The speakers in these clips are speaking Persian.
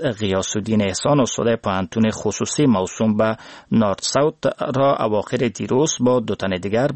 غیاث الدین احسان استاد پانتون خصوصی موسوم به نورد ساوت را اواخر دیروز با 2 تن دیگر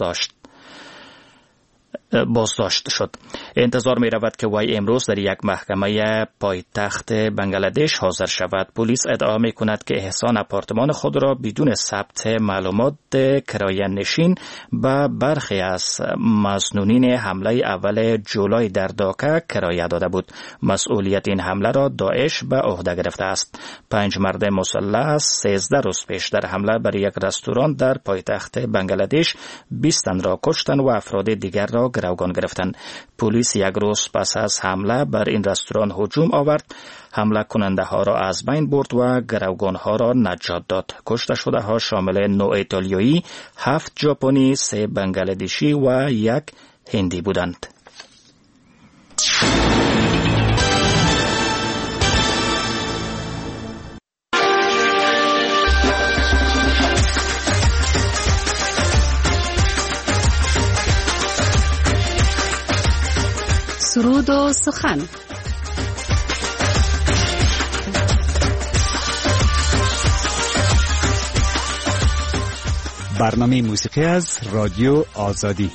بازداشت شد. انتظار می رود که وی امروز در یک محکمه پایتخت بنگلادش حاضر شود. پلیس ادعا می کند که احسان آپارتمان خود را بدون ثبت معلومات کرایه نشین به برخی از مسنونین حمله اول جولای در داکا کرایه داده بود. مسئولیت این حمله را داعش به عهده گرفته است. 5 مرد مسلح 13 روز پیش در حمله بر یک رستوران در پایتخت بنگلادش 20 تن را کشتند و افراد دیگر را گروگان گرفتند. پلیس یک روز پس از حمله بر این رستوران هجوم آورد، حمله کننده ها را از بین برد و گروگان ها را نجات داد. کشته شده ها شامل 9 ایتالیایی، 7 ژاپنی، 3 بنگلادشی و 1 هندی بودند. سرود و سخن. برنامه موسیقی از رادیو آزادی.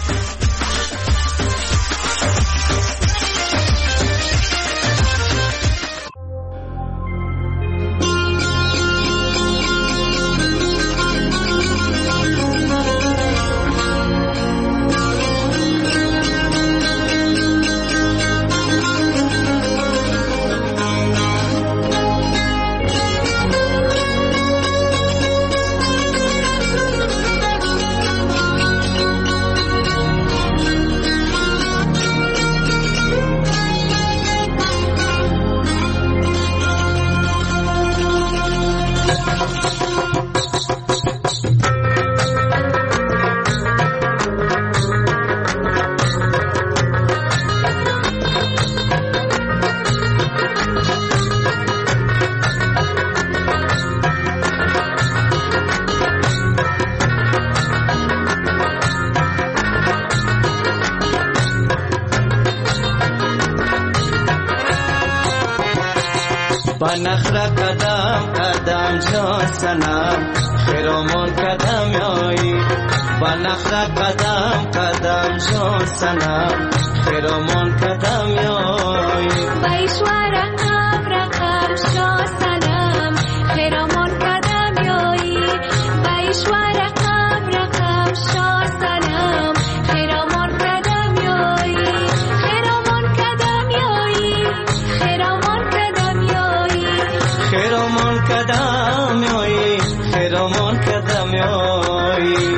نخرا قدم قدم جان سنم خیرامون قدم یایی با نخرا قدم قدم جان سنم خیرامون قدم یایی بایشوار رقم شا سنم خیرامون قدم یایی بایشوار رقم شا سنم خیرامون قدم یایی خیرامون قدم یایی خیرامون قدم یایی خیرامون قدم یایی خیرامون قدم یایی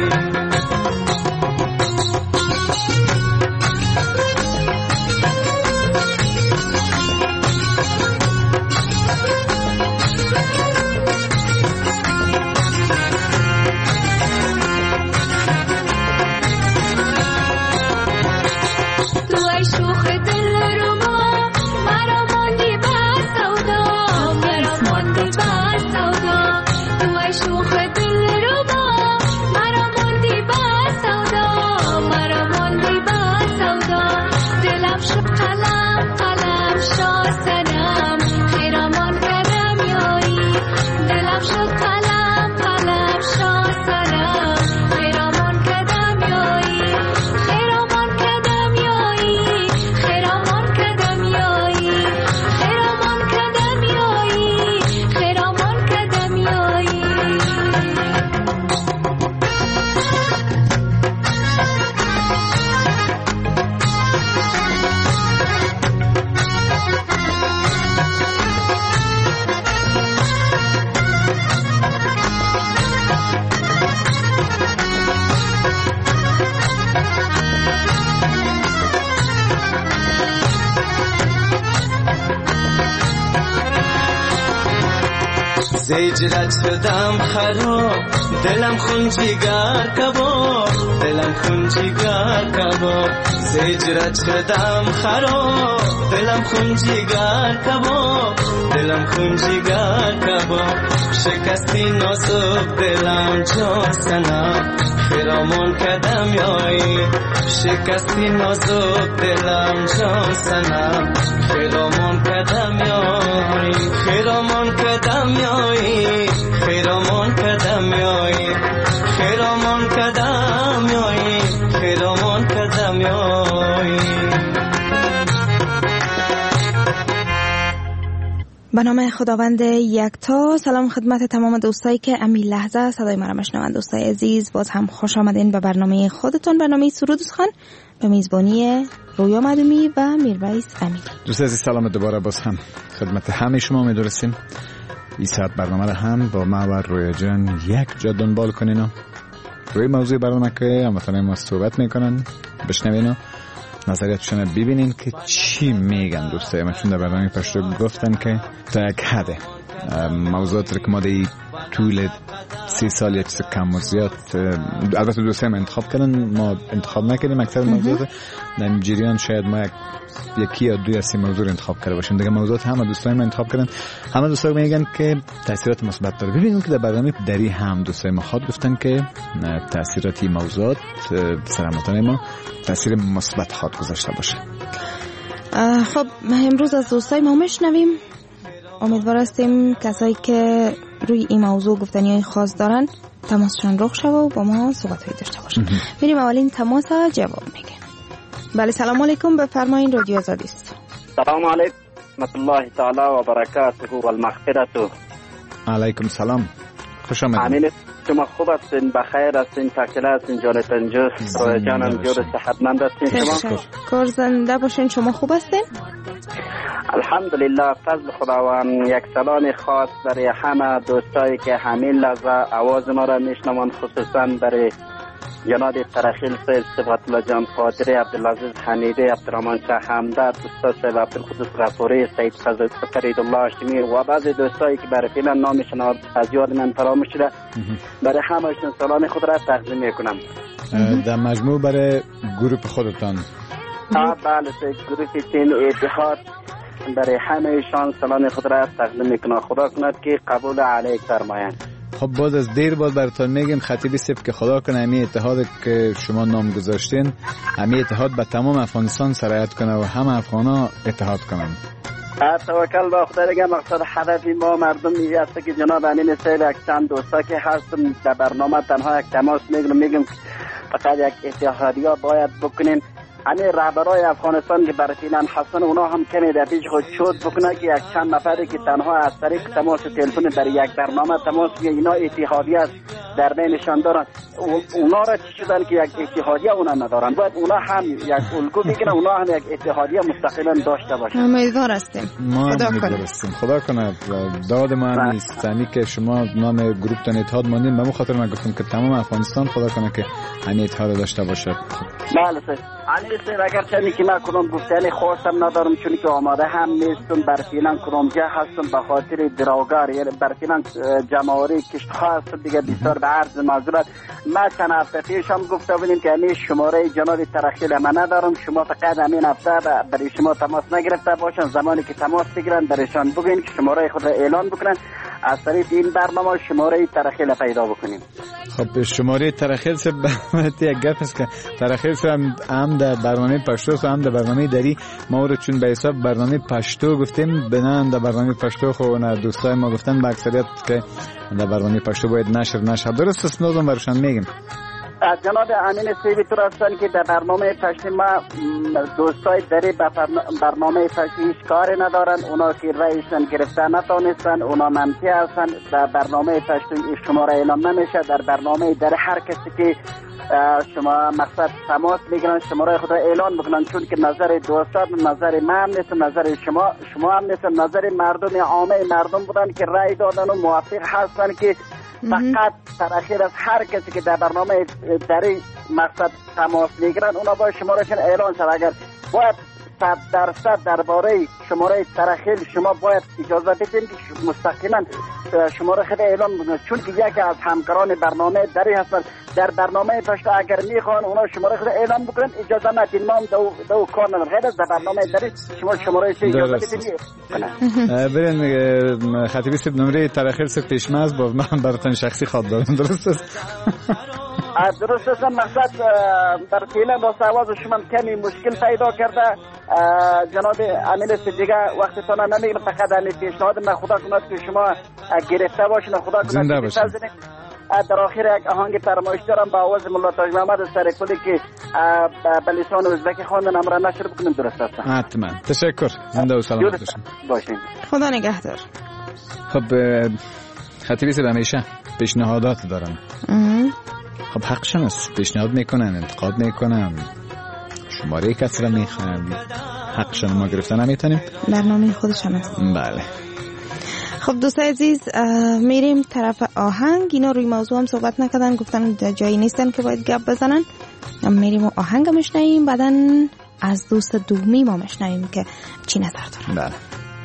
زیجرت شدم خراب دلم خون جگر کباب دلم خون جگر کباب زیجرت شدم خراب دلم خون جگر کباب دلم خون جگر کباب شکستی نازک دلم جان سنم خیرامون قدم یایی شکستی نازک دلم جان سنم خیرامون قدم یایی به نام خداوند یکتا. سلام خدمت تمام دوستایی که امین لحظه صدای ما را میشنوند. دوستای عزیز، باز هم خوش آمدین به برنامه خودتون، برنامه سرود خان به میزبانی رویا مدومی و میرویس امیری. دوستای عزیز سلام دوباره باز هم خدمت همه شما می‌رسیم. این ساعت برنامه را هم با ما و رویا جان یک جا دنبال کنین و روی موضوع برنامه که هموطنان ما صحبت میکنن بشنوین و نظریاتشون ببینین که چی میگن دوستای ما. چون در برنامه پشتو گفتن که تا یک حده موضوعات رو که ما در طول 30 سال یک کم و زیاد البته دوستای ما انتخاب کردن، ما انتخاب نکردیم اکثر موضوعات در جریان شاید ما یکی یا دوی از این موضوع رو انتخاب کرده باشیم. دیگه موضوعات همه دوستای ما انتخاب کردن، همه دوستا میگن که تاثیرات مثبت داره. ببینیم که در برنامه دری هم دوستای ما خود گفتن که تاثیرات موضوعات سر هموطنان ما تاثیر مثبت خود گذاشته باشه. خب امروز از دوستای ما میشنویم. امیدوار هستیم کسایی که روی این موضوع گفتنیای خاص دارن تماسشون رخ شوه و با ما صحبت‌هایی داشته باشن. میریم اولین تماس جواب میگیم. بله سلام علیکم، بفرمایید رادیو آزادی است. سلام علیکم رحمت الله تعالی و برکاته و المغفرة. علیکم سلام، خوش آمدید. امین، شما خوب هستین؟ بخیر هستین؟ تکل هستین؟ جانتان جست رویا جانم جور صحتمند هستین؟ شما کار زنده باشین. شما خوب هستین؟ الحمدلله، فضل خداوند. یک سلام خاص برای همه دوستایی که همین لحظه آواز ما را میشنوند، خصوصا برای جناب ترخیل سید صفت الله جان قادری، عبدالعزیز حمیدی، عبدالرحمن شاه حمدت، استاد صاحب عبدالقدوس غفوری، سید فرید الله هاشمی و بعضی دوستایی که برای فعلا نامشون از یاد من فراموش شده، برای همهشون سلام خود را تقدیم میکنم. در مجموع برای گروه خودتان؟ بله، گروه تین اتحاد برای همهشان سلام خود را تقدیم میکنم. خدا کند که قبول علیک فرمایند. خب باز از دیر باز براتون میگیم خطیبی سیب که خدا کنه همین اتحاد که شما نام گذاشتین، همین اتحاد به تمام افغانستان سرایت کنه و همه افغانا اتحاد کنن. توکل به خدا. دیگه مقصد هدف ما مردمی است که جناب امین سیب یک چند دوستا که هستم در برنامه تنها یک تماس میگم فقط یک اتحادیه باید بکنین. همین رهبرای افغانستان که برای فعلا هستن اونا هم کمی در پیش خود شد بکنه که یک چند نفری که تنها از طریق تماس تلفن برای یک برنامه تماس میگه اینا اتحادیه است در بینشان دارن. اونا را چی شدن که یک اتحادیه اونا ندارن؟ باید اونا هم یک الگو بگیرن، اونا هم یک اتحادیه مستقلا داشته باشن. امیدوار هستیم. خدا کنه داد ما هم نیست یعنی که شما نام گروه تان اتحاد ماندین. به خاطر من گفتم که تمام افغانستان خدا کنه که همین اتحاد داشته باشه. بله سر اگر چنین که من کنم گفتنی خواستم ندارم، چون که آماده هم نیستم. برفیلن کنمجه هستم به خاطر دراوگار، یعنی برفیلن جمهوری کشتخواه هستم دیگه. بسیار به عرض معذرت. ما چند هفته پیش هم گفته بودیم که همین شماره جناب ترخیل من ندارم، شما فقط همین هفته برای شما تماس نگرفته باشن. زمانی که تماس بگیرن برایشان بگین که شماره خود را اعلان بکنن، از طریق این برنامه شماره ترخیل پیدا بکنیم. خب شماره ترخیل سے یک گپ است که ترخیل سے هم در برنامه پشتو هم در برنامه دری ما رو چون به حساب برنامه پشتو گفتیم بنان در برنامه پشتو خو نه دوستای ما گفتن به اکثریت که در برنامه پشتو باید نشر درست است. نازم برشان میگم جناب امین سیبی تو هستن که در برنامه پشتی ما دوستای دری به برنامه پشتی هیچ کاری ندارن. اونا که رئیسن گرفته نتانستن، اونا منفی هستن. در برنامه پشتی شماره اعلام نمیشه. در برنامه در هر کسی که شما مقصد تماس میگیرن شماره خود را اعلان بکنن، چون که نظر دوستان نظر من هم نیست، نظر شما هم نیست، نظر مردم عامه مردم بودن که رأی دادن و موافق هستن که فقط تأخیر از هر کسی که در برنامه دری مقصد تماس میگیرن اونا با شمارهشون اعلان شد. اگر باید 100% درباره شماره ترخیل شما باید اجازه بدین که مستقیما شماره خود اعلان بکنید، چون که یکی از همکاران برنامه دری هستن در برنامه پشت اگر میخوان اونا شماره خود اعلان بکنن اجازه ندین. ما هم دو کار ندارم. غیر از در برنامه دری شما شماره چه اجازه بدین برین خطیبی صاحب نمره ترخیل سے پیشماز با من براتون شخصی خواد دارم. درست است؟ درست است. مقصد در فعلا با آواز شما کمی مشکل پیدا کرده. جناب امین صدیقه وقتتون نمیگم، فقط همین پیشنهاد من خدا کنه که شما گرفته باشین. خدا کنه زنده باشین. در آخر یک آهنگ فرمایش دارم با آواز مولا تاج محمد سرپولی که به لسان ازبکی خواندن امر نشر بکنیم. درست است؟ حتما. تشکر. زنده و سلامت باشین. خدا نگهدار. خب خطیبی صاحب همیشه پیشنهادات دارن. خب حقشون است، پیشنهاد میکنن، انتقاد میکنن، شماره کسی را میخوان، حقشون ما گرفتن نمیتونیم. برنامه خودشان است. بله. خب دوستای عزیز میریم طرف آهنگ. اینا روی موضوع هم صحبت نکردن، گفتن جایی نیستن که باید گپ بزنن. میریم و آهنگ مشنویم، بعداً از دوست دومی ما مشنویم که چی نظر دارن. بله.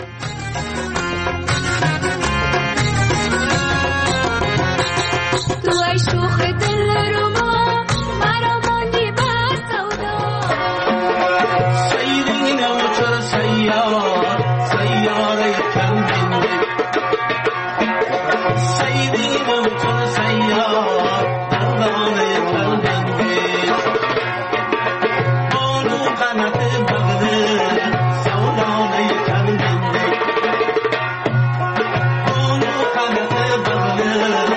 تو ای شوخ دل رو ما مرا ماندی بر سودا سیدین و چر سیاره کم بینده سیدین و چر سیاره کم بینده بانو قنات بغده سولانه کم بینده بانو قنات بغده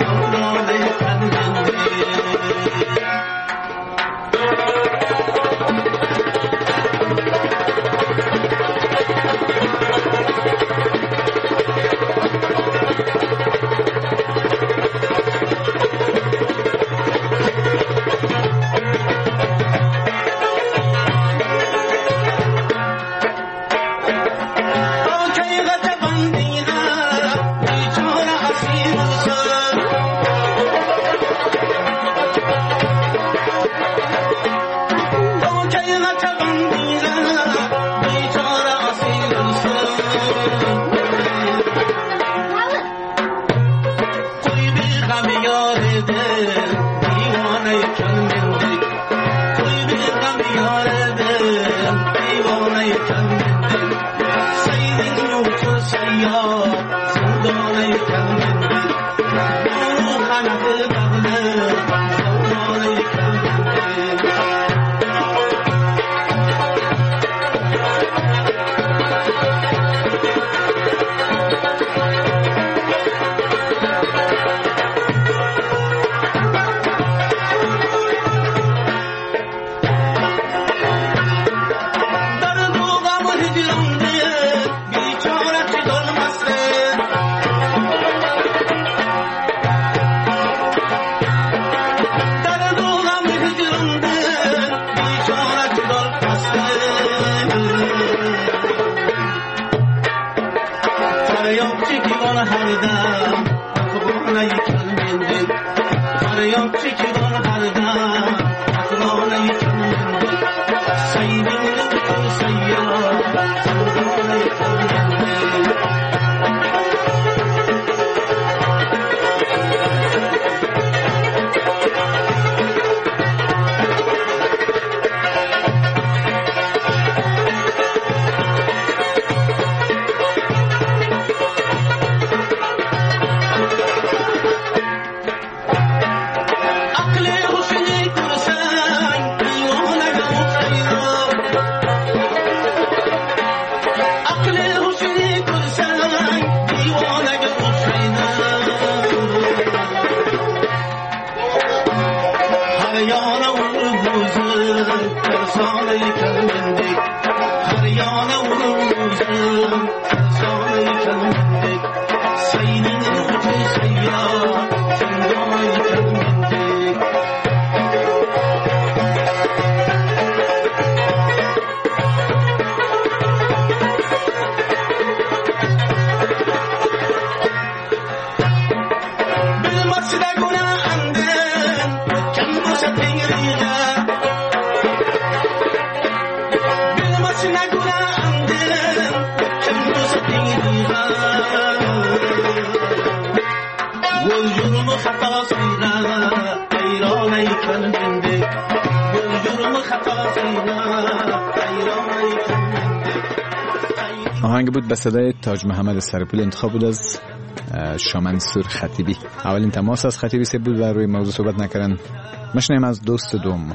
آهنگ بود به صدای تاج محمد سرپول، انتخاب بود از شامنصور خطیبی. اولین تماس از خطیبی سه بود و روی موضوع صحبت نکردن. مشنیم از دوست دوم.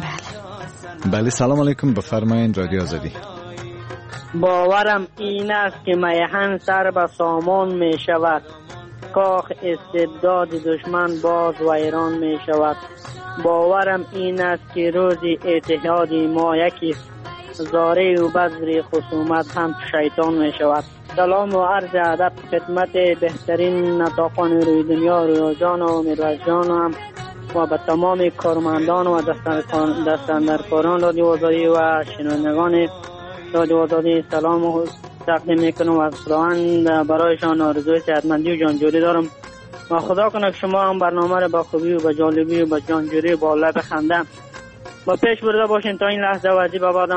بله سلام علیکم، بفرمایید رادیو آزادی. باورم این است که میهن سر به سامان می شود، کاخ استبداد دشمن باز ویران می شود. باورم این است که روز اتحاد ما یکی زاره و بذر خصومت هم شیطان می شود. سلام و عرض ادب خدمت بهترین نطاقان روی دنیا، رویا جان و میرویس جان هم و به تمام کارمندان و دستاندرکاران رادیو آزادی و شنوندگان رادیو آزادی سلام و تقدیم میکنم و از خداوند برایشان آرزوی صحتمندی و جانجوری دارم و خدا کنه که شما هم برنامه را با خوبی و با جالبی و با جانجوری و با لب خنده با پیش برده باشین تا این لحظه و عجیب بعدم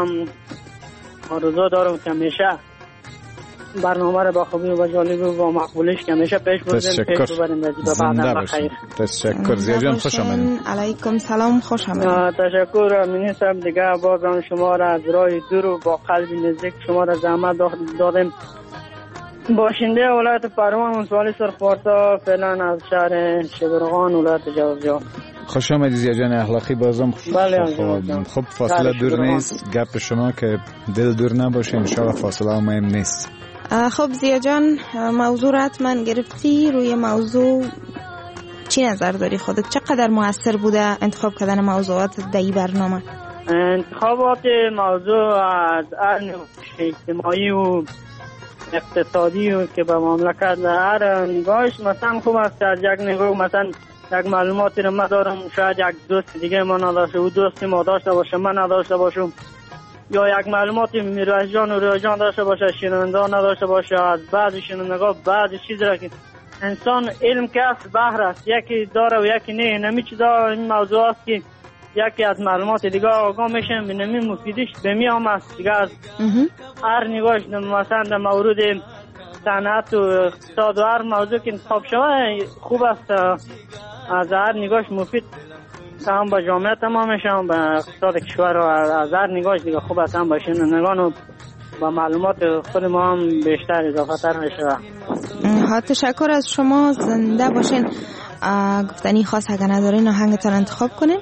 آرزو دارم که همیشه برنامه را با خوبی و با جالبی و با مقبولش که همیشه پیش ببریم زنده باشین. تشکر زیا جان، خوش آمدید. علیکم سلام، خوش آمدید. تشکر امینی صاحب، دیگه بازم شما را از راه دور و با قلب نزدیک شما را زحمت دادیم. باشنده ولایت پروان ولسوالی سرخپارسا فعلا از شهر شبرغان ولایت جوزجان. خوش آمدید زیا جان اخلاقی. بازم خب فاصله دور نیست، گپ شما که دل دور نباشه، ان شاء الله فاصله هم مهم نیست. خب زیا جان، موضوع را حتما گرفتی. روی موضوع چی نظر داری خودت؟ چقدر مؤثر بوده انتخاب کردن موضوعات در این برنامه؟ انتخابات موضوع از اجتماعی و اقتصادی و که به مملکت هر نگاهش مثلا خوب است. از یک نگاه مثلا یک معلوماتی رو ما دارم، شاید یک دوست دیگه ما نداشته و دوستی ما داشته باشه من نداشته باشم، یا یک معلوماتی میرویس جان و رویا جان داشته باشه شنونده نداشته باشه. از بعضی شنوندگان بعضی چیز را که انسان علم که است بحر است، یکی داره و یکی نه. نمی چیزا این موضوع است که یکی از معلومات دیگه آگاه میشن به نمی مفیدش به می هم است دیگه. از هر نگاهش مثلا در مورد صنعت و اقتصاد و هر موضوع که انتخاب شده خوب است، از هر نگاهش مفید هم به جامعه تمام میشه، هم به اقتصاد کشور و از هر نگاهش دیگه خوب است، هم به شنوندگان و با معلومات خود ما هم بیشتر اضافه تر میشه. ها تشکر از شما، زنده باشین. گفتنی خاص اگر ندارین آهنگتان انتخاب کنین.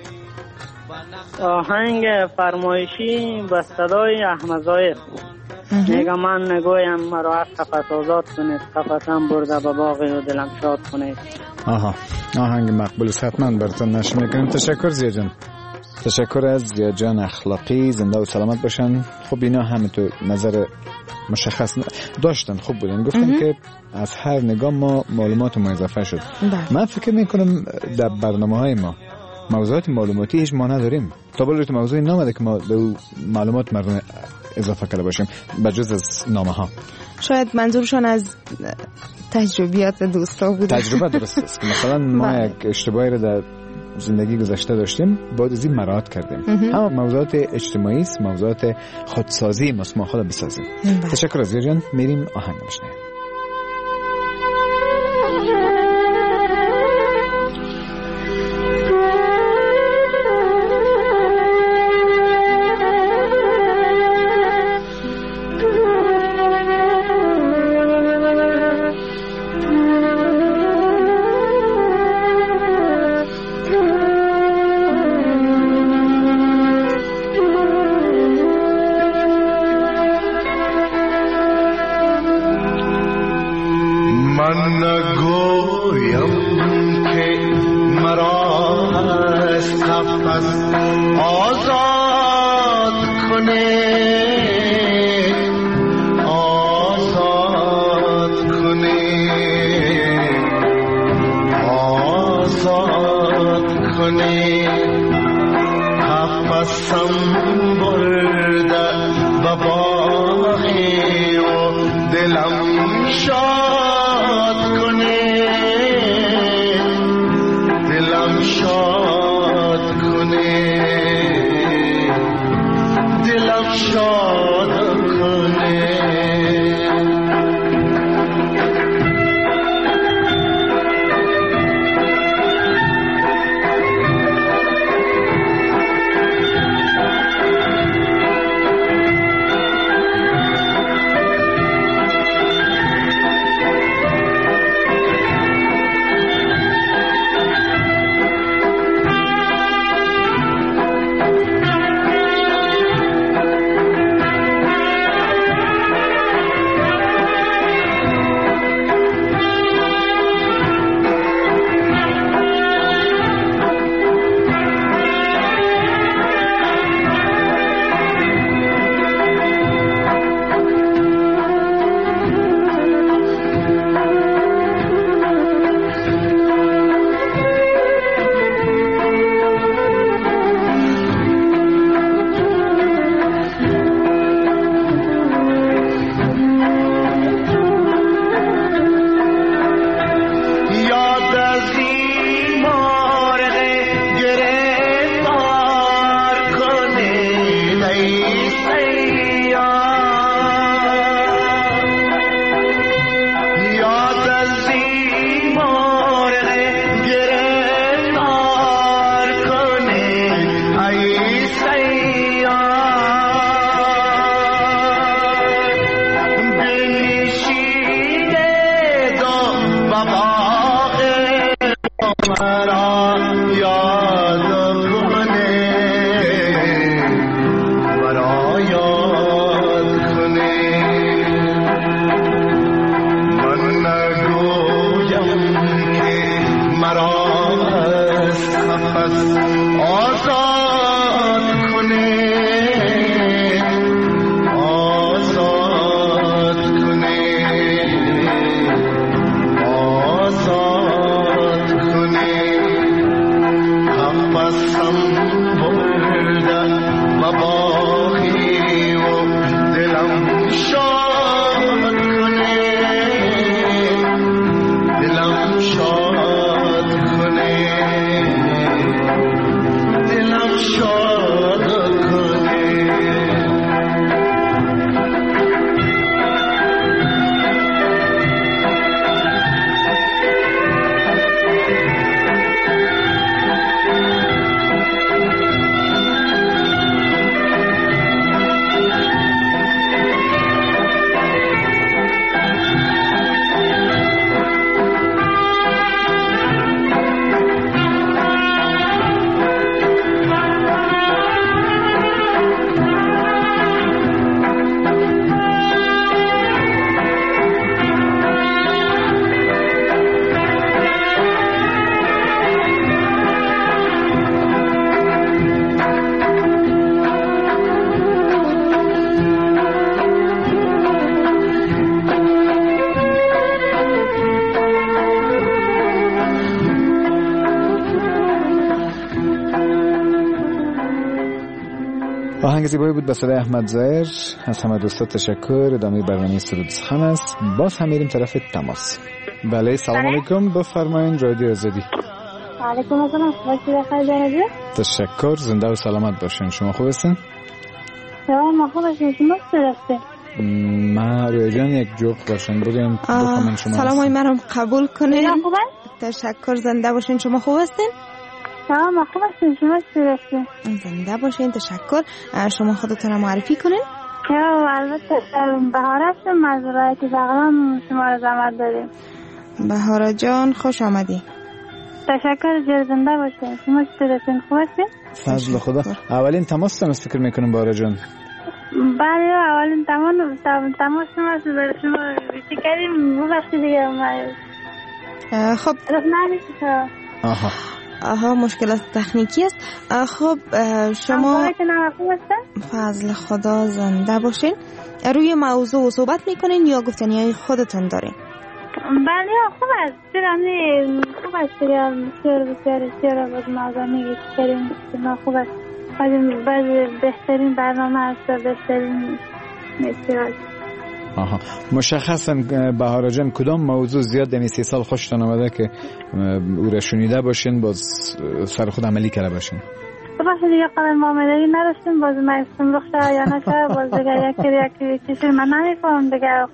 آهنگ فرمایشی با صدای احمد ظاهر میگه من نگویم مرا از قفس آزاد کنید، قفسم برده به باغی و دلم شاد کنید. آهنگ مقبول است، حتما براتون نشر میکنیم. تشکر زیا جان. تشکر از زیا جان اخلاقی، زنده و سلامت باشن. خب اینا همه تو نظر مشخص داشتن، خوب بودن، گفتن که از هر نگاه ما معلومات ما اضافه شد. من فکر میکنم در برنامه های ما موضوعات معلوماتی هیچ ما نداریم. تا بالای موضوعی نامده که ما به معلومات مردم اضافه کرده باشیم بجز از نامه ها. شاید منظورشون از تجربیات دوستا بوده. تجربه درست است که مثلا ما یک اشتباهی رو در زندگی گذشته داشتیم، بعد از این مراعات کردیم. همه موضوعات اجتماعی است، موضوعات خودسازی ما خود بسازیم. تشکر از جان. میریم آهنگ بشنویم. باغ مرا یاد کنه مرا یاد کنه من نگویم که مرا از قفس آزاد کنه آزاد کنه آزاد کنه قفسم برده و باقی و دلم شاد کنه دلم شاد کنه دلم شاد کنه آهنگ زیبایی بود به صدای احمد ظاهر. از همه دوستا تشکر. ادامه برنامه سرود سخن است. باز هم میریم طرف تماس. بله سلام علیکم، بفرمایید. رادیو آزادی. علیکم السلام. وقتی بخیر جنابی. تشکر، زنده و سلامت باشین. شما خوب هستین؟ ما خوب هستیم. شما چطور؟ ما روی جان یک جوق باشین بودیم. سلام های منم قبول کنین. تشکر، زنده باشین. شما خوب هستین؟ ما خوب هستیم. شما چطور؟ زنده باشین. تشکر. شما خودتون رو معرفی کنین. البته بهاره هستم از رایت بغلان شما رو زحمت داریم. بهاره جان خوش آمدی. تشکر، زنده باشین. شما چطور هستین؟ خوب هستین؟ فضل خدا. اولین تماس تان فکر میکنم بهاره جان. بله اولین تماس شما بیشتر کردیم. ببخشید دیگه خب آها مشکلات تکنیکی است. خب شما فضل خدا زنده باشین. روی موضوع صحبت میکنین یا گفتنی های خودتون دارین؟ بله خوب است. خوب است بسیار بود موضوع میگید کریم. خوب است. بعد بهترین برنامه است و بهترین بسیار. آها مشخصا بهاره جان کدام موضوع زیاد در این 3 سال خوشتان آمده که او را شنیده باشین باز سر خود عملی کرده باشین؟ باشه دیگه قدم معامله‌ای نداشتیم باز مایستم رخصت یا نشه باز دیگه یکی چیزی من نمیفهم دیگه.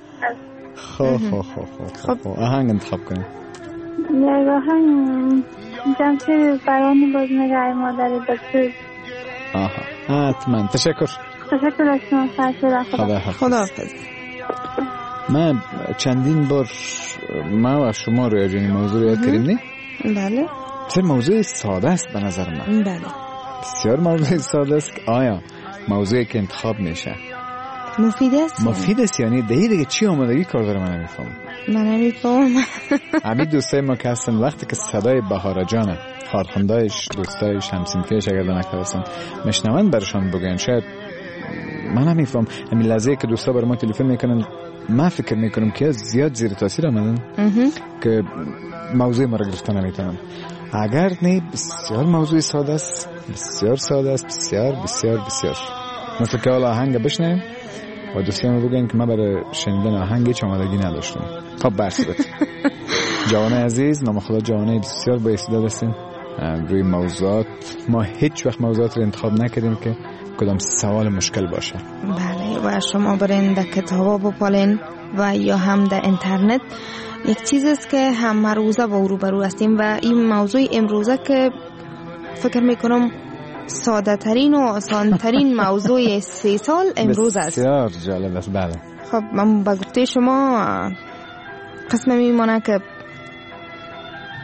خب آهنگ انتخاب کنیم. یک آهنگ جمشید بیانی باز نگه مادری بسید. آها حتما. تشکر از شما. خدا حافظ. من چندین بار ما و شما روی جنی موضوع یاد کردیم نه؟ بله. چه موضوع ساده است به نظر من. بله. بسیار موضوع ساده است. آیا موضوعی که انتخاب میشه مفید است؟ مفید است یعنی دیگه چی آمادگی کار داره من نمیفهم. همین دوستای ما که هستن وقتی که صدای بهاره جان کارخوندایش دوستایش همسنفیش اگر نکردن مشنوند برشان بگن شاید من نمیفهم. همین لحظه که دوستا بر ما تلفن میکنن من فکر میکنم که زیاد زیر تاثیر آمدن که موضوع ما را گرفتن نمیتونن. اگر نه بسیار موضوع ساده است. بسیار ساده است. بسیار مثل که حالا آهنگ بشنیم و دوستان بگن که ما برای شنیدن آهنگ هیچ آمادگی نداشتم. خب برصورت جوانه عزیز نام خدا جوانه بسیار با استعداد هستین. روی موضوعات ما هیچ وقت موضوعات رو انتخاب نکردیم که کدام سوال مشکل باشه. بله و شما برین در کتابا بپالین و یا هم در اینترنت یک چیز است که هم روزه با روبرو هستیم و این موضوع امروزه که فکر میکنم ساده ترین و آسان ترین موضوع 3 سال امروز است. بسیار جالب است. بله. خب من با گفته شما قسم میمانه که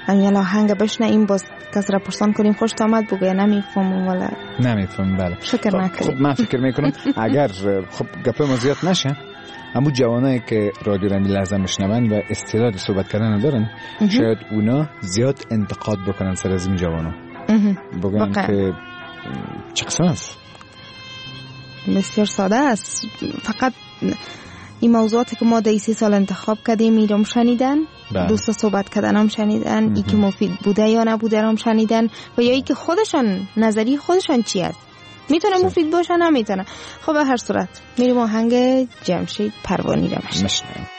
همین آهنگ بشنویم، باز کس را پرسان کنیم خوشت آمد بگویه نمیفهمم ولی نمیفهم. بله شکر نکنیم. خب من فکر میکنم اگر خب گپ ما زیاد نشه، همون جوانایی که رادیو را لازم بشنون و استعداد صحبت کردن ندارن، شاید اونا زیاد انتقاد بکنن سر از این جوانا، بگن که چه قسم است. بسیار ساده است، فقط این موضوعاتی که ما در 3 سال انتخاب کردیم میرم شنیدن، دوستا صحبت کردن هم شنیدن، ای که مفید بوده یا نبوده هم شنیدن، و یا ای که خودشان نظری خودشان چی است، میتونه مفید باشه نمیتونه. خب به هر صورت میریم آهنگ جمشید پروانی را بشنویم.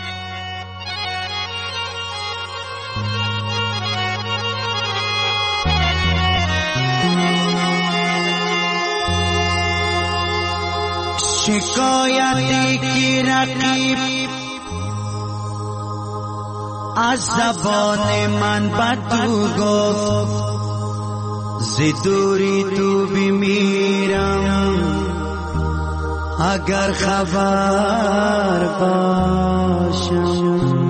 شکایتی کی رقیب از زبان من بد تو گفت، ز دوری تو بمیرم اگر خبر باشم.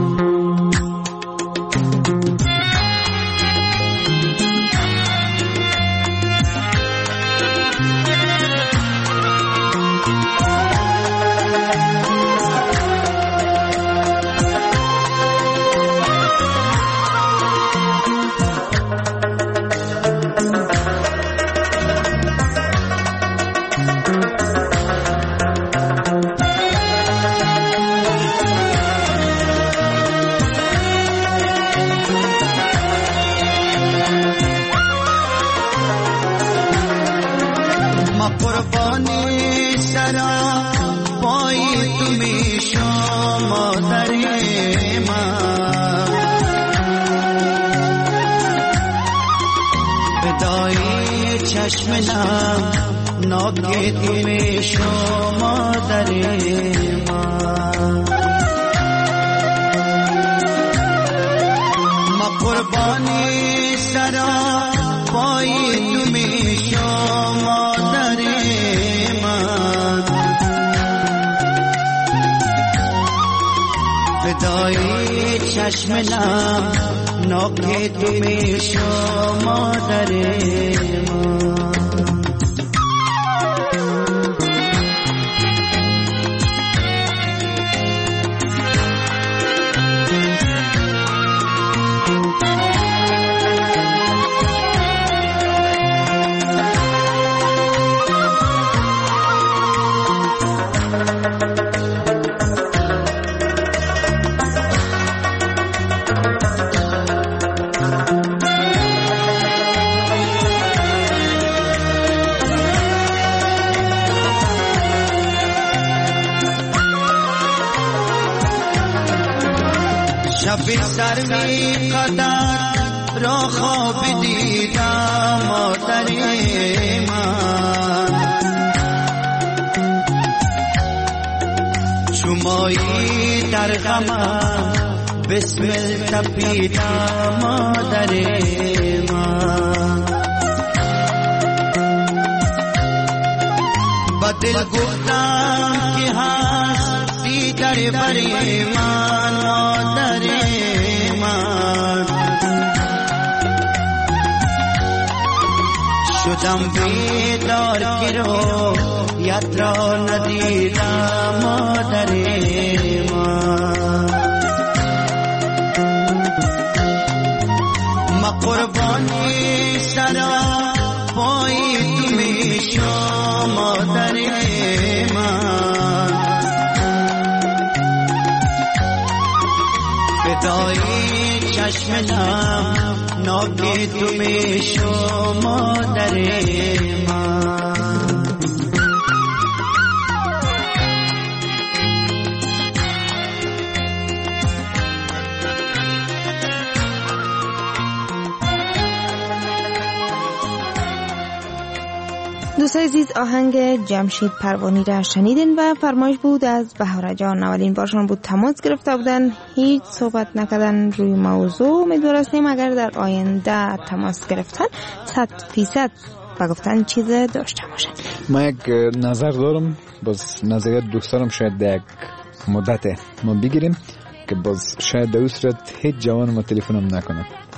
قربانی سرا پای تو میشم مادر من، بدای چشم ناک تو میشم مادر من. ما قربانی سرا پای تو میشم مادر من، فدای چشم ناک تو میشم مادر من. شب سرمی قدر را خواب دیدم مادر من، چومایی در غمم بسمل تپیدم مادر من. با دل گفتم که هست دیگر بری من مادر من، شدم بیدار که رویت را ندیدم مادر من. ما قربانی سرا پای تو میشم مادر من، فدای چشم ناک تو میشم مادر من. دوستای عزیز، آهنگ جمشید پروانی را شنیدین و فرمایش بود از بهاره جان. اولین بارشان بود تماس گرفته بودن، هیچ صحبت نکردن روی موضوع. امیدوار هستیم اگر در آینده تماس گرفتن 100% و گفتن چیز داشته باشن. ما یک نظر دارم، باز نظریات دوستانم شاید در یک مدت ما بگیریم که باز شاید در اون صورت هیچ جوان ما تلفنم نکنه.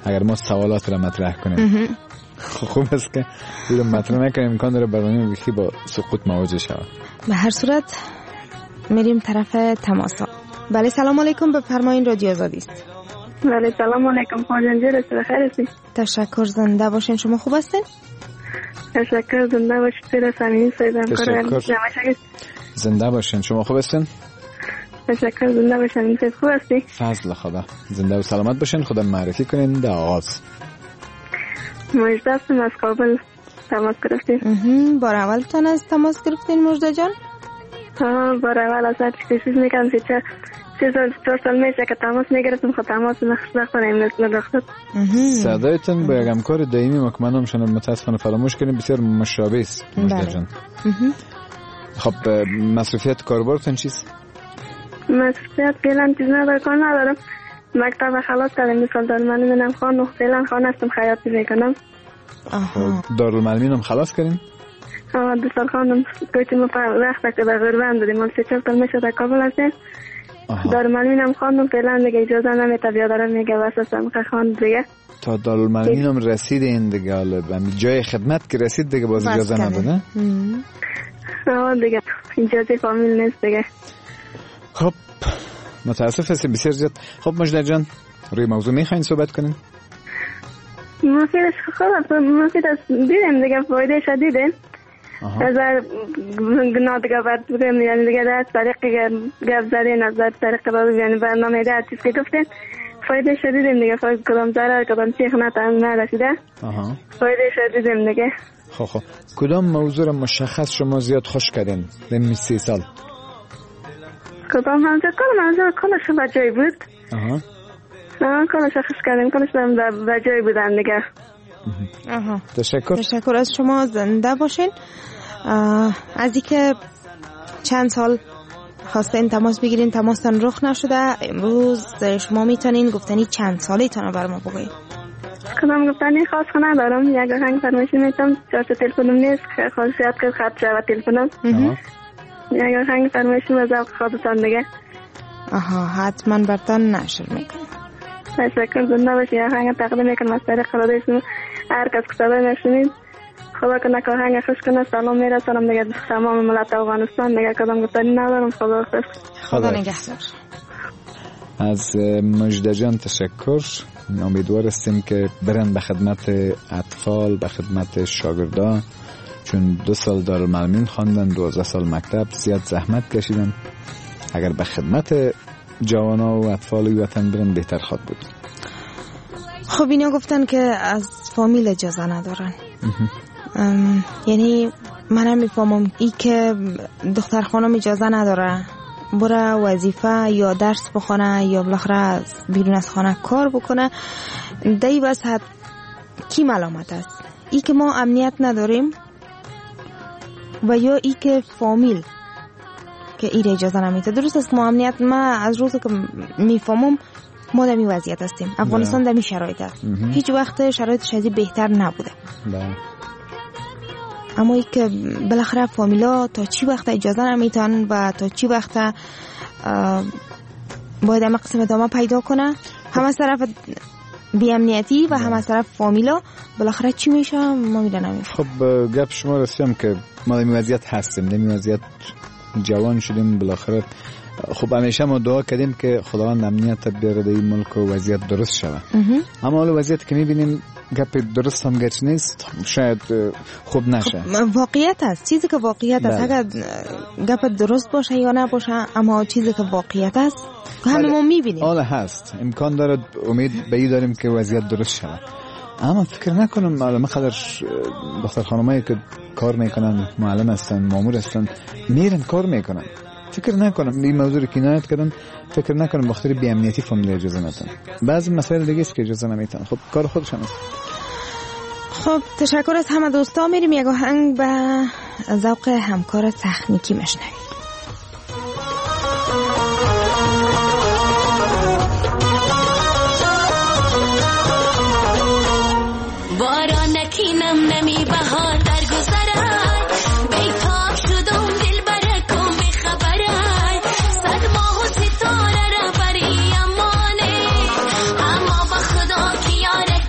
اگر ما سوالات را مطرح کنیم. خوب است که این مطرح نکنیم، امکان داره برنامه بخی با سقوط مواجه شود. به هر صورت میریم طرف تماسا. بله سلام علیکم، بفرمایید رادیو آزادی است. بله سلام علیکم خانم جان، بخیر هستید؟ تشکر، زنده باشین. شما خوب هستین؟ تشکر، زنده باشید. سر سمین سیدم تشکر، زنده باشین. شما خوب هستین؟ تشکر، زنده باشین. خوب هستی؟ فضل خدا. زنده و سلامت باشین. خدا معرفی کنین در آغاز. مجده هستم از کابل تماس گرفتین. بار اولتان از تماس گرفتین مجده جان؟ بار اول از هر چیزی میکنم که 4 سال میشه که تماس میگرفتم، خود تماس نخواهیم مثل دختر. صدایتون با یک همکار دائمی ما که منم شنم متاسفانه فراموش کنیم بسیار مشابه است مجده جان. خب مصروفیت کاربارتون چیست؟ مصروفیت فعلا چیز نداره، کار ندارم. مکتب خلاص کردم، مثال دارالمعلمینم خانم، فعلا خانه هستم، خیاطی میکنم. دارالمعلمینم خلاص کردیم؟ 2 سال خواندم، گویتی ما وقت که در غربه دادیم، ما 3-4 سال میشه در کابل هستیم. دارالمعلمینم خواندم، فعلا دیگه اجازه نمیده بیادرم میگه واسه که خواند دیگه. تا دارالمعلمینم رسیدین دیگه، حالا جای خدمت که رسید دیگه باز اجازه نداده؟ دیگه اجازه کامل نیست دیگه. خب متاسف هستیم بسیار زیاد. خب مجده جان روی موضوع میخواین صحبت کنین؟ مفید است دیدیم دیگه، فایده شدیده. از گناه دیگه باید بودیم، یعنی دیگه در طریق گفت زدین، از در طریق یعنی برنامه در چیز که گفتین فایده شدیدیم دیگه. کدام ضرر کدام چیخ نرسیده، فایده شدیدیم دیگه. خب کدام موضوع را مشخص شما زیاد خوش کردین در 30 سال؟ کدام موضوع کلش به جای بود. کلش خوش کردیم، کلش به جای بودن دیگه. تشکر از شما، زنده باشین. از اینکه چند سال خواستین تماس بگیرین تماستان رخ نشده، امروز شما میتونین گفتنی چند سالی تانو بر ما بگوین. کدام گفتنی خاص ندارم، یک آهنگ فرمایشی میتونم، 4 تا تلفنم نیست، خاصیت که خط شود تلفنم. یک آهنگ فرمایشی و ذوق خودتان دیگه. حتما برتان نشر میکنم. تشکر، زنده باشی. آهنگ تقدیم میکنم از طریق رادیو، هر کس که صدای نشنید خدا کنه که آهنگ خوش کنه، سلام میرسانم دیگه تمام ملت افغانستان دیگه. کدام گفتنی ندارم. خدا نگهدار. از مجده جان تشکر. امیدوار هستیم که برن به خدمت اطفال، به خدمت شاگردان، چون 2 سال دارالمعلمین خواندن، 12 سال مکتب، زیاد زحمت کشیدن. اگر به خدمت جوانا و اطفال وطن برن بهتر خواهد بود. خب اینا گفتن که از فامیل اجازه ندارن. یعنی منم میفهمم ای که دختر خانم اجازه نداره بره وظیفه یا درس بخونه یا بالاخره بیرون از خانه کار بکنه، دی بس حد کی ملامت است؟ ای که ما امنیت نداریم و یا ای که فامیل که ای اجازه نمیده؟ درست است، ما امنیت، ما از روزی که میفهمم ما دمی وضعیت هستیم، افغانستان دمی شرایط است. هیچ وقت شرایطش از بهتر نبوده. اما ای که بالاخره فامیلا تا چی وقت اجازه نمیتن و تا چی وقت باید اما قسم ادامه پیدا کنه، هم از طرف بی‌امنیتی و هم از طرف فامیلا، بالاخره چی میشه ما میدونم. خب گپ شما رسیم که ما دمی وضعیت هستیم، دمی وضعیت جوان شدیم بالاخره. خب همیشه ما دعا کردیم که خداوند امنیت بیاره در این ملک و وضعیت درست شود. اما حالا وضعیت که میبینیم گپ درست هم گرچه نیست، شاید خوب نشه. واقعیت است، چیزی که واقعیت است. اگر گپ درست باشه یا نباشه، اما چیزی که واقعیت است همه ما میبینیم. حالا هست، امکان داره، امید به این داریم که وضعیت درست شود. اما فکر نکنم معلومه قدر دختر خانمایی که کار میکنن، معلم هستن، مامور هستن، میرن کار میکنن. فکر نکنم این موضوع رو کنایت کردن، فکر نکنم بخاطر بی‌امنیتی فامیل اجازه ندن. بعضی مسائل دیگه است که اجازه نمیتن. خب کار خودشون است. خب تشکر از همه دوستا. میریم یک آهنگ به ذوق همکار تکنیکی میشنویم. بارانکی نم نمی بهار در گذرای بیتاب شدم دل برکم بخبرای صد ماه و ستاره را بری امانه اما با خدا که یاره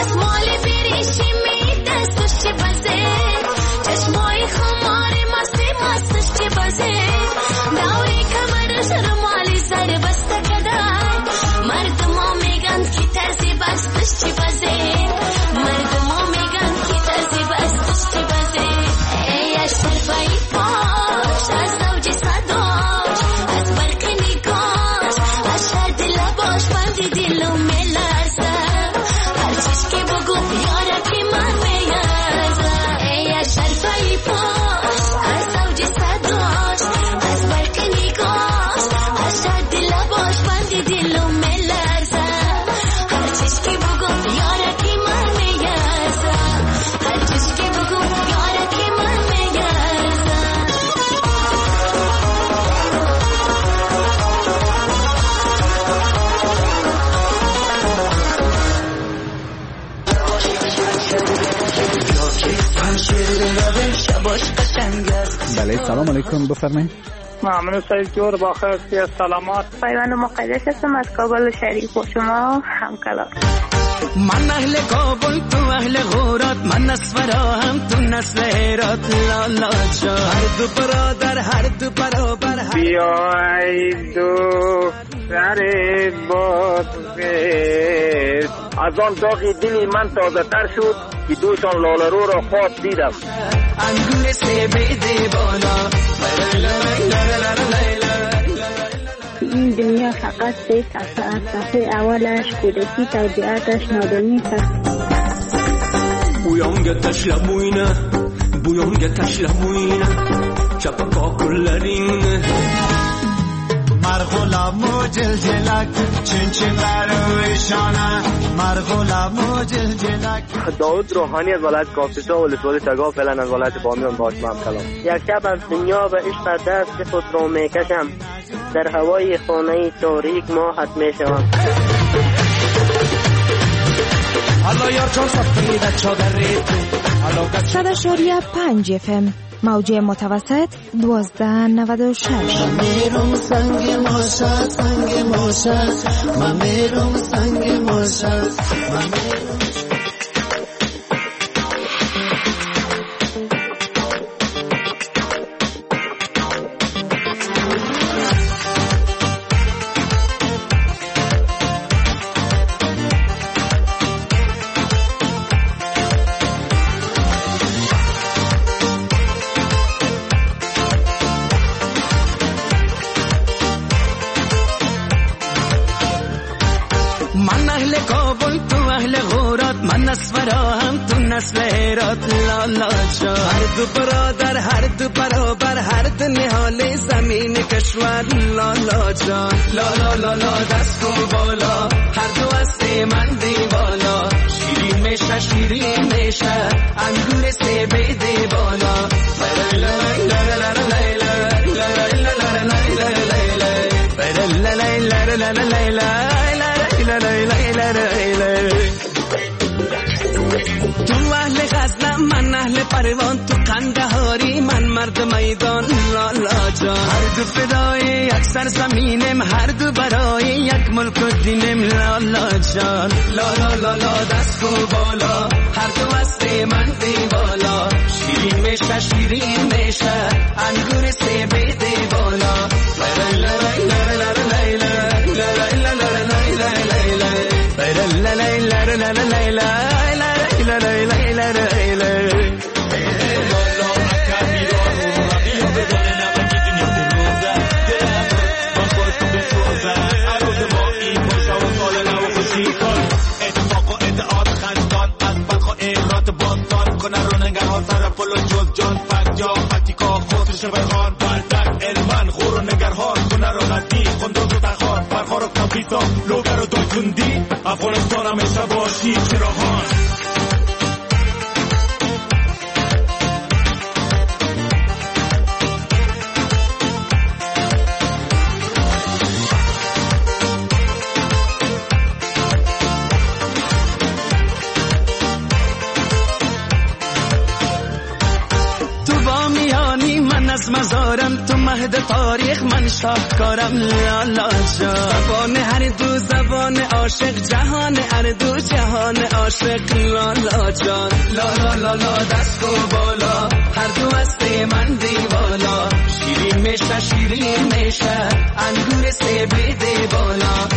دستمال بریشی می دستش چه بازه چشمای خمار مستش چه بازه داوری کمرش رومالی سر بسته کدای مردم ها میگن کی ترزی بستش چه بازه مردم ها میگن کی ترزی بستش چه بازه ای اشرفای پاش از زوج صداش از برق نگاش از شرد لباش بند دلو ملرزه هر چیز که بگو یاره که من میارزه ای اشرفای پاش از زوج صداش از برق نگاش از شرد لباش بند دلو ملرزه هر چیز که بگو یاره که من میارزه هر چیز که بگو یاره که من میارزه بله سلام علیکم بفرمایید. ممنون سعید جور با خیر سلامات. پیوند مقدس هستم از کابل شریف و شما همکلام. من اهل کابل تو اهل غورات من نسورا هم تو نسل هرات لالا جا هر دو برادر هر دو برابر بیای دو سر بازگشت از آن داغی دلی من تازه تر شد که دوشان لاله رو را خواب دیدم انگور سه بیده بالا این دنیا فقط سه صفحه اولش کودکی توضیحاتش نادانی هست Uyangeteš la bujna, buyangeteš la bujna, çapaka kullarine. مرغولا موجل جلک چن چن برویشانه مرغولا موجل جلک. داود روحانی از ولایت کافیسا و ولسوالی تگاه فعلا از ولایت بامیان باش کلام. یک شب از دنیا و عشق دست خود رو میکشم در هوای خانه تاریک ماهت میشوم 100.5 FM موج متوسط 1296 من میرم سنگ ماشد سنگ ماشد من میرم سنگ ماشد من میرم نسل هرات لالا جا هر دو برادر هر دو برابر هر دو نهال زمین کشور لالا جا لالا لالا دست کن بالا هر دو از من دی بالا شیرین میشه شیرین میشه انگور سه بیده بالا تو اهل غزنم من اهل پروان تو قندهاری من مرد میدان لالا جان هر دو فدای یک سرزمینم هر دو برای یک ملک و دینم لالا جان لالا لالا دست کو بالا هر دو از من دی بالا شیرین میشه شیرین میشه انگور سه بیده بالا لوگر و دایتوندی افغانستان همیشه باشی چراغان تو با میانی من از مزارم تو مهد تاریخ من شاهکارم لالا جان زبان هر دو زبان عاشق جهان هر دو جهان عاشق لالا جان لالا لالا دست و بالا هر دو هست من دیوالا شیرین میشه شیرین میشه انگور سیب دی بالا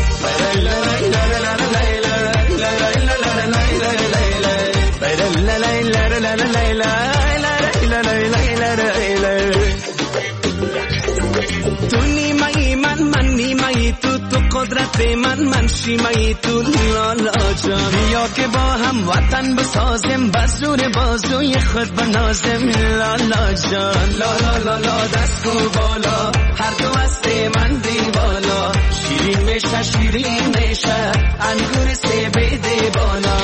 تو نیمه‌ای من نیمه‌ای تو قدرت من شیمه‌ای تو لالا جان بیا که با هم وطن بسازیم بزور بازوی خود بنازیم لالا جان لالا لالا دست و بالا هر دو هست من دیوالا شیرین میشه شیرین میشه انگور سیب دی بالا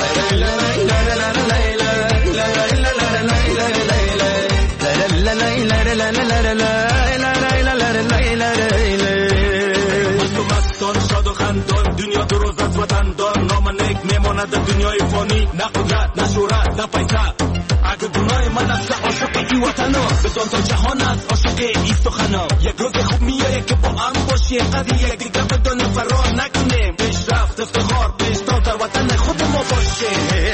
دنیا دو روز از وطن دار نام نیک میماند دنیای فانی نه قدرت نه شهرت نه پیسه اگه گناه من است عاشق این وطنا بدان تا جهان است عاشق این سخنا یک روز خوب میاد که با هم باشیم قضیه یک دیگه بدان فرار نکنیم پیشرفت افتخار پیشتر در وطن خود ما باشیم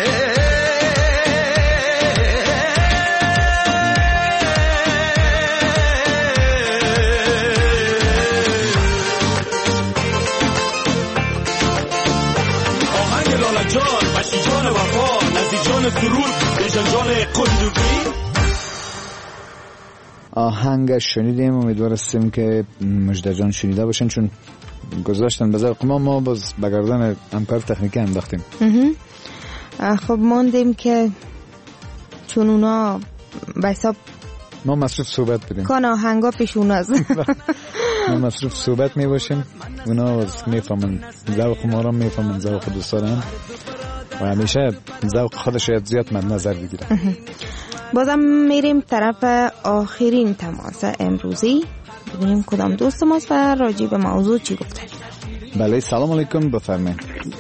آهنگش شنیدیم، امیدوارستیم که مجده جان شنیده باشن چون گذاشتن به ذوق ما باز بگردن همکار تکنیکی انداختیم. خب ماندیم که چون اونا به حساب ما مصروف صحبت بدیم کان آهنگا پیش اوناست ما مصروف صحبت می باشیم اونا میفهمن ذوق ما را میفهمن ذوق دوستان و همیشه ذوق خودش زیاد مد نظر بگیره. بازم میریم طرف آخرین تماس امروزی ببینیم کدام دوست ماست و راجع به موضوع چی گفتن. بله سلام علیکم بفرمایید.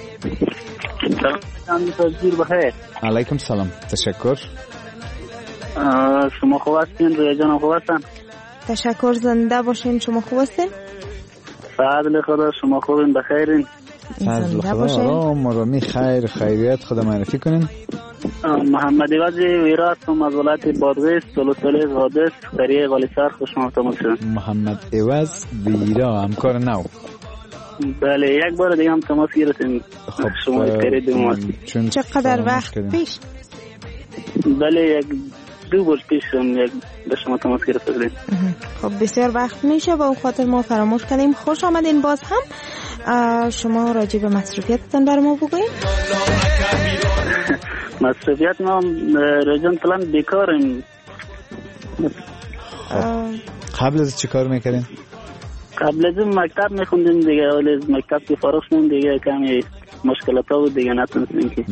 علیکم سلام تشکر. شما خوب هستین؟ رویا جان خوب هستن؟ تشکر زنده باشین. شما خوب هستین؟ فضل خدا شما خوبین بخیرین؟ فضل خدا آرام آرامی خیر خیریت خدا معرفی کنین. محمد عوض ویرا هستم از ولایت بادغیس سلسله حادث قریه غالیسار خوش آمدید شدم. محمد عوض ویرا همکار نو. بله یک بار دیگه هم تماس گرفتیم. خب شما خیریدیم. چقدر وقت پیش؟ بله یک دو بار پیش یک به شما تماس گرفته بودیم. خب بسیار وقت میشه و اون خاطر ما فراموش کردیم. خوش آمدین. باز هم شما راجع به مصروفیتتون بر ما بگوین. مصروفیت ما رجان پلان بیکاریم. قبل از چی کار میکردین؟ قبل از مکتب میخوندیم دیگه، ولی از مکتب که فارغ شدیم دیگه کمی مشکلات ها بود دیگه نتونستیم که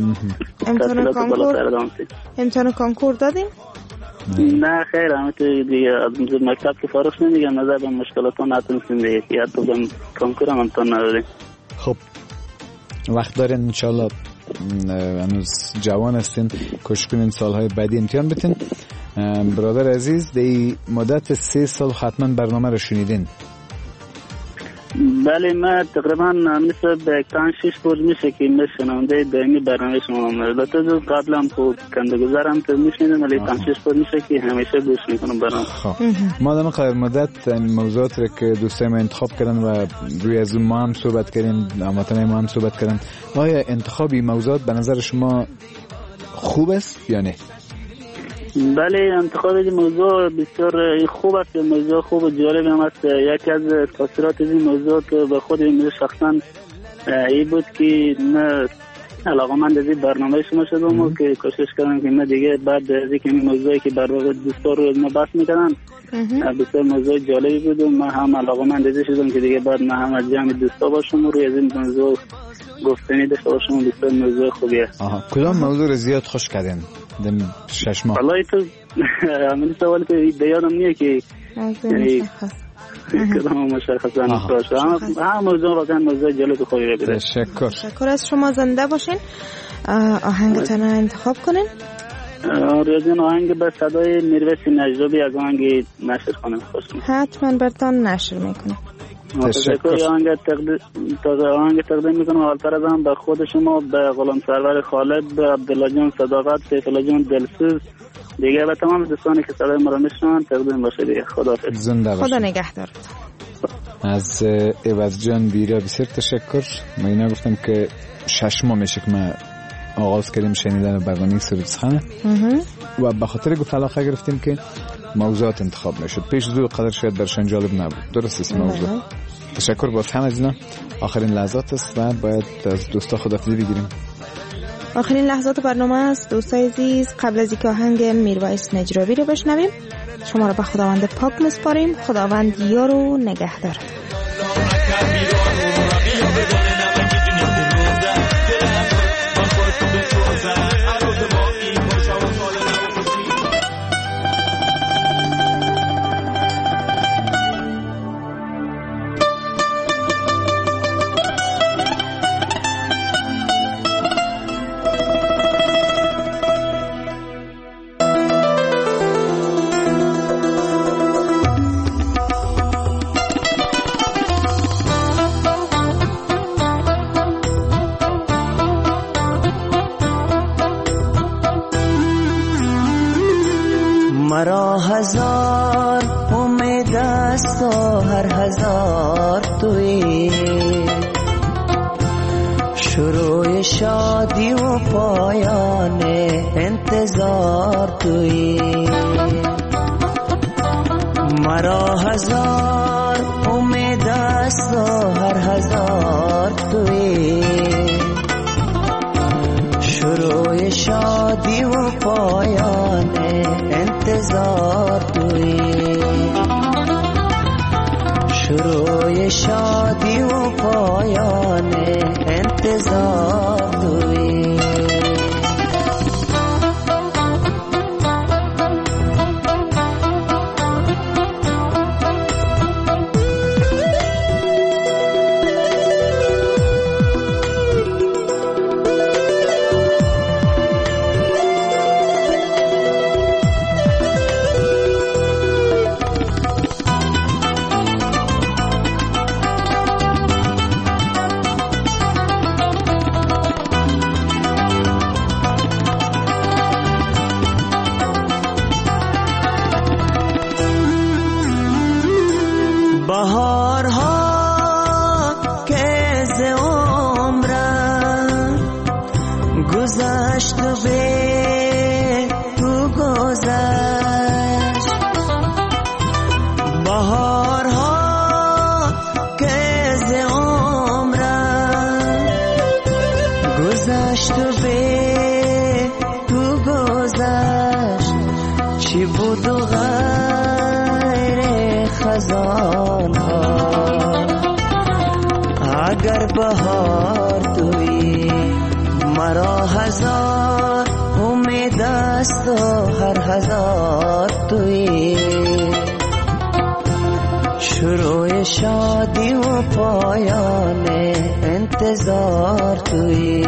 امتحان کانکور دادیم؟ نه خیر همه دیگه از مکتب که فارغ شدیم دیگه نظر به مشکلات ها نتونستیم دیگه که حتی به کانکور هم امتحان ندادیم. خب وقت دارین انشالله هنوز جوان هستین کوشش کنین سالهای بعدی امتحان بتین. برادر عزیز دی مدت 3 سال حتما برنامه رو شنیدین؟ بله من تقریبا مثل به 5-6 بار میشه که میشنونده دائمی برنامه شما البته قبلا خب کندگذارم تو میشنیدم ولی 5-6 بار میشه که همیشه گوش میکنم برنامه. خب ما در مدت موضوعات رو که دوستای ما انتخاب کردن و روی از ما هم صحبت کردیم هموطنای ما هم صحبت کردن، آیا انتخاب این موضوعات به نظر شما خوب است یا نه؟ بله انتخاب این موضوع بسیار خوب است، موضوع خوب و جالب هم است. یکی از تاثیرات این موضوع که به خود من شخصا این بود که من علاقه‌مند از این برنامه شما شدم و که کوشش کردم که من دیگه بعد از اینکه این موضوعی که بر واقع دوستا رو ما بحث می‌کردن بسیار موضوع جالبی بود و من هم علاقه‌مند از شدم که دیگه بعد من هم از جمع دوستا باشم و روی از این موضوع گفتنی داشته باشم. بسیار موضوع خوبیه. کدام موضوع رو زیاد خوش کردین؟ دم 6 ماه. والله تو همین سوال که بیانم نیه که یعنی کدام مشخصا باشه. هم موضوع واقعا موضوع جالب خوبی بود. تشکر از شما. زنده باشین. آهنگتون رو انتخاب کنین. رادیو آهنگ به صدای میرویس نجرابی از آهنگ نشر کنم خوش حتما برتان نشر میکنم. تشکر. آهنگ تقدیم میکنم حالتر از هم به خود شما، به غلام سرور خالد، به عبدالله جان صداقت، سیف الله جان دلسوز دیگه و تمام دوستانی که صدای ما را میشنون تقدیم باشه دیگه. خداحافظ. زنده باشید. خدا نگهدار. از عوض جان بیرا بسیار تشکر. ما اینا گفتم که 6 ماه میشه که ما آغاز کردیم شنیدن برنامه سرودخانه و به خاطر گفت علاقه گرفتیم که موضوعات انتخاب نشد. پیش از او قدر شاید برشان جالب نبود. درست است موضوع. تشکر باز هم از اینا. آخرین لحظات است و باید از دوستا خداحافظی بگیریم. آخرین لحظات برنامه است دوستای عزیز. قبل از اینکه آهنگ میرویس نجرابی رو بشنویم شما رو به خداوند پاک میسپاریم. خداوند یار و نگهدار. مرا هزار امید است و هر هزار تویی، شروع شادی و پایان انتظار تویی. مرا هزار امید است و هر هزار تویی، شروع شادی و پایان انتظار تویی، شروع شادی و پایان انتظار تویی. اگر بهار تویی، مرا هزار امید است و هر هزار تویی، شروع شادی و پایان انتظار تویی.